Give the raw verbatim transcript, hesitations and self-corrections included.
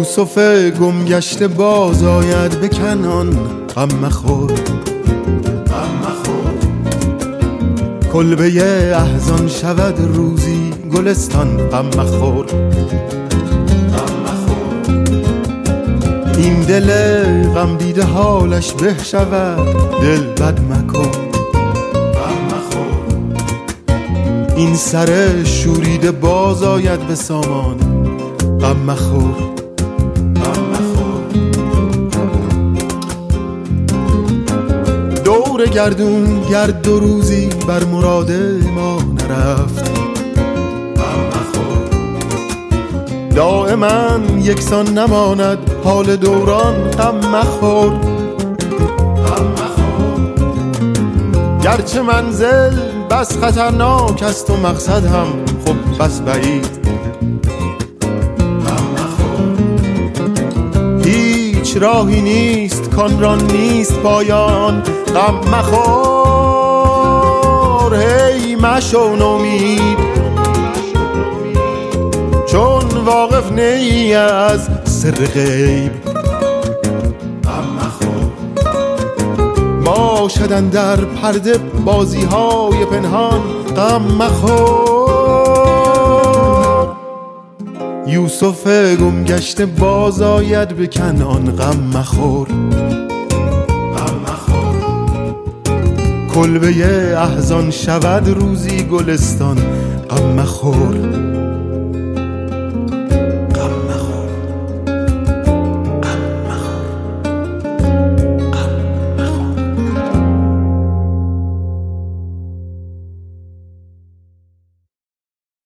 یوسف گم گشته باز آید به کنعان، غم مخور غم مخور. کلبه احزان شود روزی گلستان، غم مخور غم مخور. این دل غم دیده حالش به شود، دل بد مکن غم مخور. این سر شوریده باز آید به سامان، غم مخور غم مخور. دور گردون گرد دو روزی بر مراد ما نرفت، غم مخور. دائما یکسان نماند حال دوران، غم مخور غم مخور. گرچه منزل بس خطرناک است و مقصد هم خب بس بعید، راهی نیست کان را نیست پایان، غم مخور. هی مشو نومید چون واقف نی از سر غیب، غم مخور. باشد اندر پرده بازی های پنهان، غم مخور. یوسف گم گشته باز آید به کنعان، غم مخور غم مخور. کلبه احزان شود روزی گلستان، غم مخور.